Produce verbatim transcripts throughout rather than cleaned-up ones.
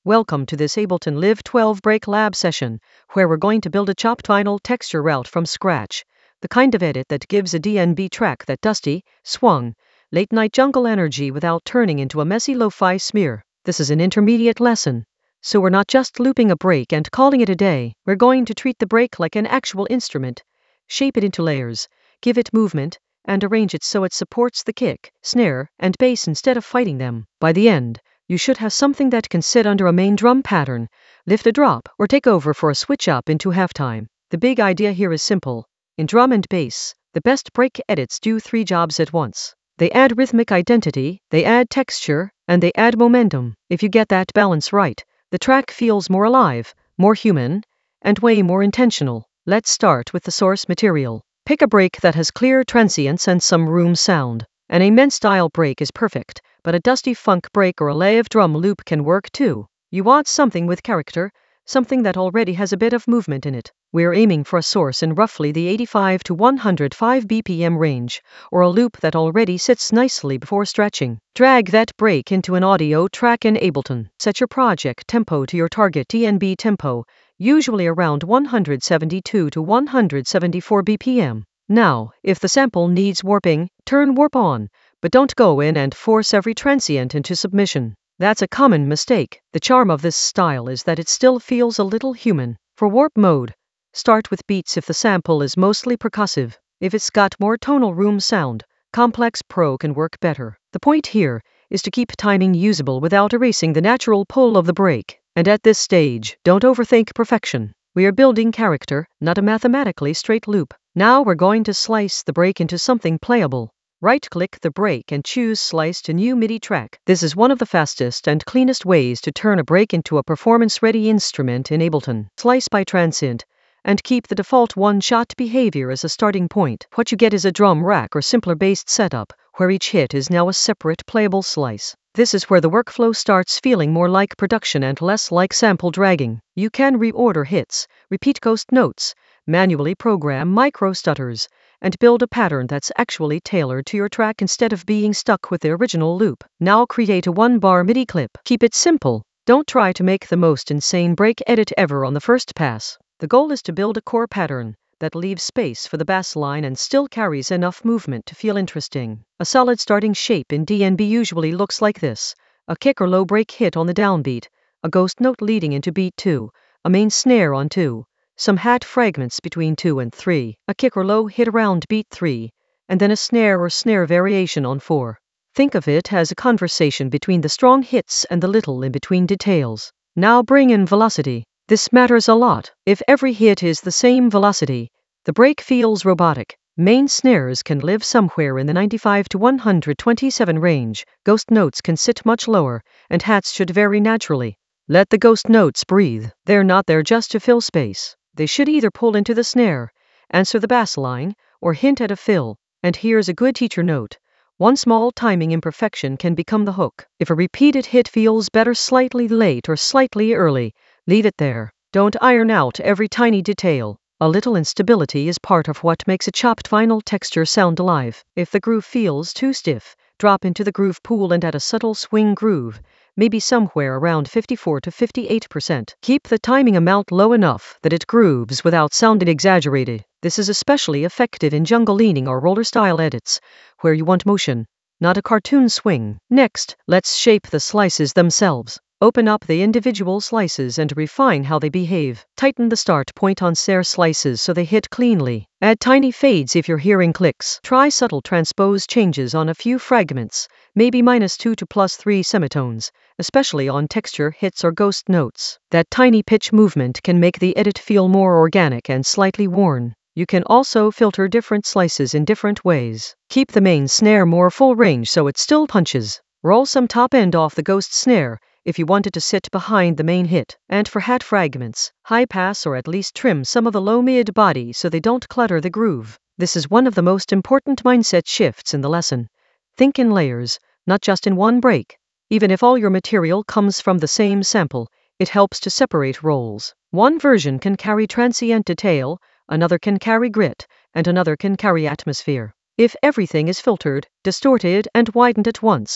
Welcome to this Ableton Live twelve Break Lab session, where we're going to build a chopped vinyl texture route from scratch. The kind of edit that gives a D N B track that dusty, swung, late-night jungle energy without turning into a messy lo-fi smear. This is an intermediate lesson. So we're not just looping a break and calling it a day. We're going to treat the break like an actual instrument, shape it into layers, give it movement, and arrange it so it supports the kick, snare, and bass instead of fighting them. By the end, you should have something that can sit under a main drum pattern, lift a drop, or take over for a switch up into halftime. The big idea here is simple. In drum and bass, the best break edits do three jobs at once. They add rhythmic identity, they add texture, and they add momentum. If you get that balance right, the track feels more alive, more human, and way more intentional. Let's start with the source material. Pick a break that has clear transients and some room sound. An amen style break is perfect, but a dusty funk break or a live drum loop can work too. You want something with character, something that already has a bit of movement in it. We're aiming for a source in roughly the eighty-five to one hundred five B P M range, or a loop that already sits nicely before stretching. Drag that break into an audio track in Ableton. Set your project tempo to your target D N B tempo, usually around one hundred seventy-two to one hundred seventy-four B P M. Now, if the sample needs warping, turn warp on, but don't go in and force every transient into submission. That's a common mistake. The charm of this style is that it still feels a little human. For warp mode, start with beats if the sample is mostly percussive. If it's got more tonal room sound, complex pro can work better. The point here is to keep timing usable without erasing the natural pull of the break. And at this stage, don't overthink perfection. We are building character, not a mathematically straight loop. Now we're going to slice the break into something playable. Right-click the break and choose Slice to New MIDI Track. This is one of the fastest and cleanest ways to turn a break into a performance-ready instrument in Ableton. Slice by transient, and keep the default one-shot behavior as a starting point. What you get is a drum rack or simpler based setup, where each hit is now a separate playable slice. This is where the workflow starts feeling more like production and less like sample dragging. You can reorder hits, repeat ghost notes, manually program micro stutters, and build a pattern that's actually tailored to your track instead of being stuck with the original loop. Now create a one-bar MIDI clip. Keep it simple. Don't try to make the most insane break edit ever on the first pass. The goal is to build a core pattern that leaves space for the bass line and still carries enough movement to feel interesting. A solid starting shape in D N B usually looks like this: a kick or low break hit on the downbeat, a ghost note leading into beat two, a main snare on two, some hat fragments between two and three, a kick or low hit around beat three, and then a snare or snare variation on four. Think of it as a conversation between the strong hits and the little in between details. Now bring in velocity. This matters a lot. If every hit is the same velocity, the break feels robotic. Main snares can live somewhere in the ninety-five to one hundred twenty-seven range, ghost notes can sit much lower, and hats should vary naturally. Let the ghost notes breathe. They're not there just to fill space. They should either pull into the snare, answer the bass line, or hint at a fill. And here's a good teacher note. One small timing imperfection can become the hook. If a repeated hit feels better slightly late or slightly early, leave it there. Don't iron out every tiny detail. A little instability is part of what makes a chopped vinyl texture sound alive. If the groove feels too stiff, drop into the groove pool and add a subtle swing groove, maybe somewhere around fifty-four to fifty-eight percent. Keep the timing amount low enough that it grooves without sounding exaggerated. This is especially effective in jungle leaning or roller style edits, where you want motion, not a cartoon swing. Next, let's shape the slices themselves. Open up the individual slices and refine how they behave. Tighten the start point on snare slices so they hit cleanly. Add tiny fades if you're hearing clicks. Try subtle transpose changes on a few fragments, maybe minus two to plus three semitones, especially on texture hits or ghost notes. That tiny pitch movement can make the edit feel more organic and slightly worn. You can also filter different slices in different ways. Keep the main snare more full range so it still punches. Roll some top end off the ghost snare if you want it to sit behind the main hit. And for hat fragments, high pass or at least trim some of the low mid body so they don't clutter the groove. This is one of the most important mindset shifts in the lesson. Think in layers, not just in one break. Even if all your material comes from the same sample, it helps to separate roles. One version can carry transient detail, another can carry grit, and another can carry atmosphere. If everything is filtered, distorted, and widened at once,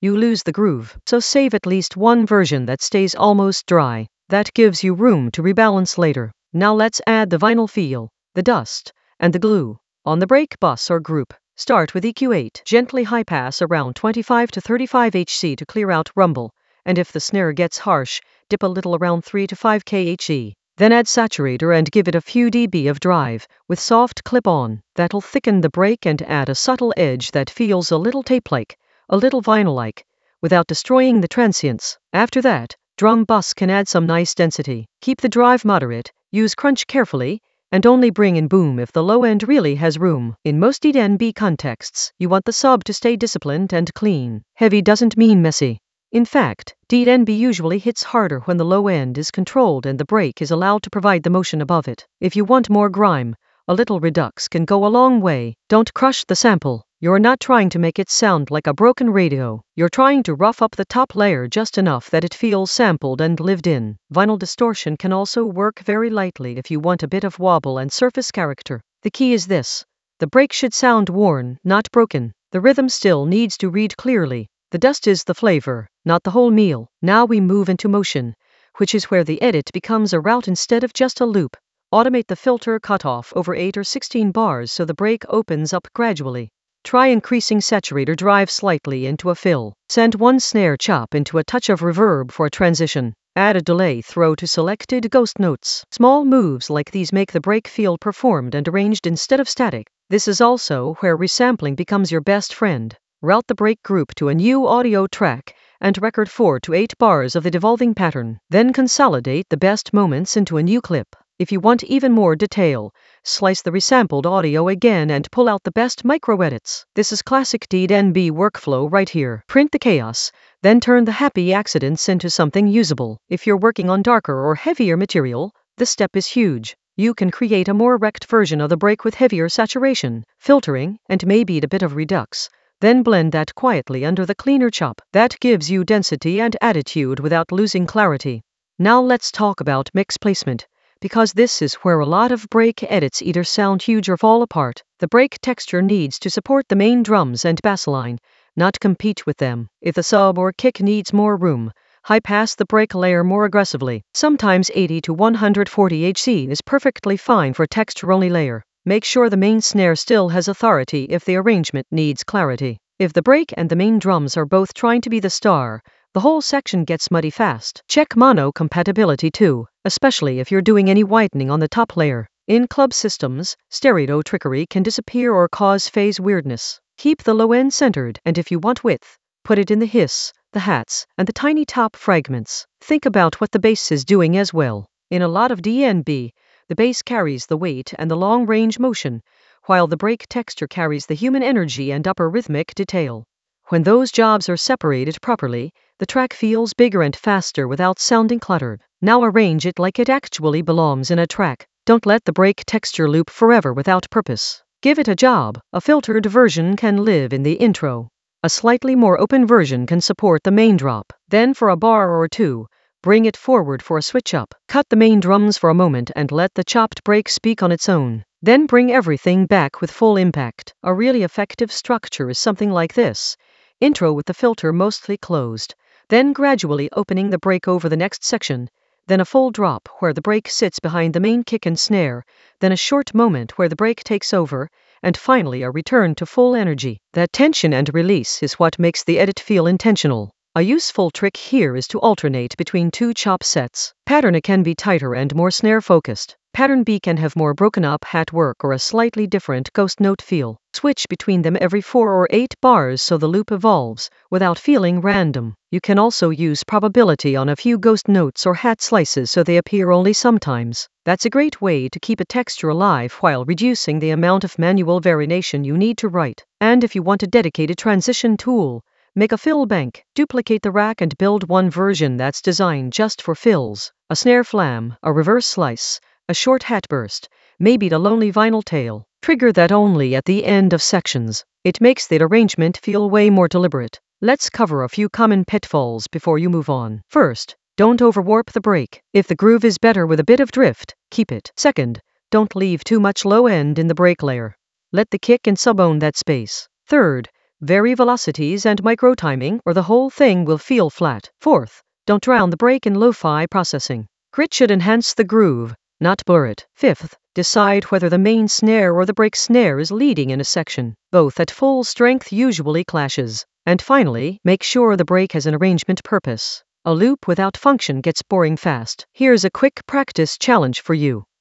you lose the groove. So save at least one version that stays almost dry. That gives you room to rebalance later. Now let's add the vinyl feel, the dust, and the glue. On the brake bus or group, start with E Q eight. Gently high pass around twenty-five to thirty-five hertz to clear out rumble, and if the snare gets harsh, dip a little around three to five kilohertz. Then add saturator and give it a few dB of drive, with soft clip-on. That'll thicken the brake and add a subtle edge that feels a little tape-like, a little vinyl-like, without destroying the transients. After that, drum bus can add some nice density. Keep the drive moderate, use crunch carefully, and only bring in boom if the low end really has room. In most D N B contexts, you want the sub to stay disciplined and clean. Heavy doesn't mean messy. In fact, D N B usually hits harder when the low end is controlled and the brake is allowed to provide the motion above it. If you want more grime, a little redux can go a long way. Don't crush the sample. You're not trying to make it sound like a broken radio. You're trying to rough up the top layer just enough that it feels sampled and lived in. Vinyl distortion can also work very lightly if you want a bit of wobble and surface character. The key is this: the brake should sound worn, not broken. The rhythm still needs to read clearly. The dust is the flavor, not the whole meal. Now we move into motion, which is where the edit becomes a route instead of just a loop. Automate the filter cutoff over eight or sixteen bars so the brake opens up gradually. Try increasing saturator drive slightly into a fill. Send one snare chop into a touch of reverb for a transition. Add a delay throw to selected ghost notes. Small moves like these make the brake feel performed and arranged instead of static. This is also where resampling becomes your best friend. Route the brake group to a new audio track and record four to eight bars of the devolving pattern. Then consolidate the best moments into a new clip. If you want even more detail, slice the resampled audio again and pull out the best micro edits. This is classic D N B workflow right here. Print the chaos, then turn the happy accidents into something usable. If you're working on darker or heavier material, this step is huge. You can create a more wrecked version of the brake with heavier saturation, filtering, and maybe a bit of redux. Then blend that quietly under the cleaner chop. That gives you density and attitude without losing clarity. Now let's talk about mix placement, because this is where a lot of brake edits either sound huge or fall apart. The brake texture needs to support the main drums and bass line, not compete with them. If the sub or kick needs more room, high pass the brake layer more aggressively. Sometimes eighty to one hundred forty hertz is perfectly fine for a texture-only layer. Make sure the main snare still has authority if the arrangement needs clarity. If the brake and the main drums are both trying to be the star, the whole section gets muddy fast. Check mono compatibility too, especially if you're doing any whitening on the top layer. In club systems, stereo trickery can disappear or cause phase weirdness. Keep the low end centered, and if you want width, put it in the hiss, the hats, and the tiny top fragments. Think about what the bass is doing as well. In a lot of D N B, the bass carries the weight and the long-range motion, while the brake texture carries the human energy and upper rhythmic detail. When those jobs are separated properly, the track feels bigger and faster without sounding cluttered. Now arrange it like it actually belongs in a track. Don't let the brake texture loop forever without purpose. Give it a job. A filtered version can live in the intro. A slightly more open version can support the main drop. Then for a bar or two, bring it forward for a switch up. Cut the main drums for a moment and let the chopped brake speak on its own. Then bring everything back with full impact. A really effective structure is something like this. Intro with the filter mostly closed, then gradually opening the brake over the next section, then a full drop where the brake sits behind the main kick and snare, then a short moment where the brake takes over, and finally a return to full energy. That tension and release is what makes the edit feel intentional. A useful trick here is to alternate between two chop sets. Pattern A can be tighter and more snare-focused. Pattern B can have more broken-up hat work or a slightly different ghost note feel. Switch between them every four or eight bars so the loop evolves, without feeling random. You can also use probability on a few ghost notes or hat slices so they appear only sometimes. That's a great way to keep a texture alive while reducing the amount of manual variation you need to write. And if you want a dedicated transition tool, make a fill bank, duplicate the rack and build one version that's designed just for fills. A snare flam, a reverse slice, a short hat burst, maybe the lonely vinyl tail. Trigger that only at the end of sections. It makes the arrangement feel way more deliberate. Let's cover a few common pitfalls before you move on. First, don't overwarp the brake. If the groove is better with a bit of drift, keep it. Second, don't leave too much low end in the brake layer. Let the kick and sub own that space. Third, vary velocities and micro timing, or the whole thing will feel flat. Fourth, don't drown the break in lo-fi processing. Grit should enhance the groove, not blur it. Fifth, decide whether the main snare or the break snare is leading in a section. Both at full strength usually clashes. And finally, make sure the break has an arrangement purpose. A loop without function gets boring fast. Here's a quick practice challenge for you.